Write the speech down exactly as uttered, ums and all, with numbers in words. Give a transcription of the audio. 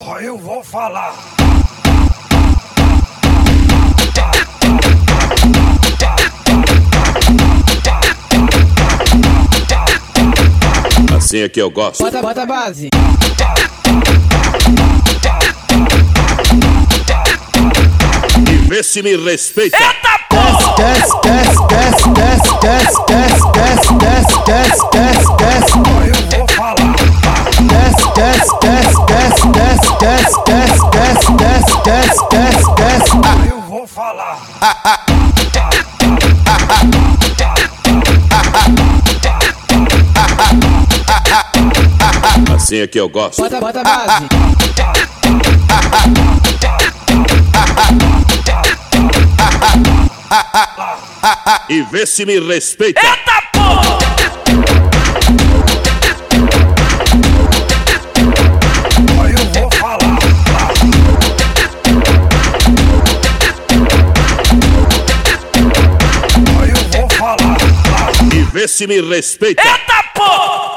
Ó, eu vou falar. Assim é que eu gosto. Bota, bota a base. E vê se me respeita. Eita porra! Desce, desce, desce, desce, desce, desce, desce, desce, desce, desce. Ó, eu vou falar. Desce, desce, desce, desce, desce, desce, desce, desce, desce, desce, desce. Ó, eu vou falar. Assim é que eu gosto. Bota, bota a base. E vê se me respeita. Eita porra! Ó, eu vou falar. Ó, eu vou falar. E vê se me respeita. Eita porra!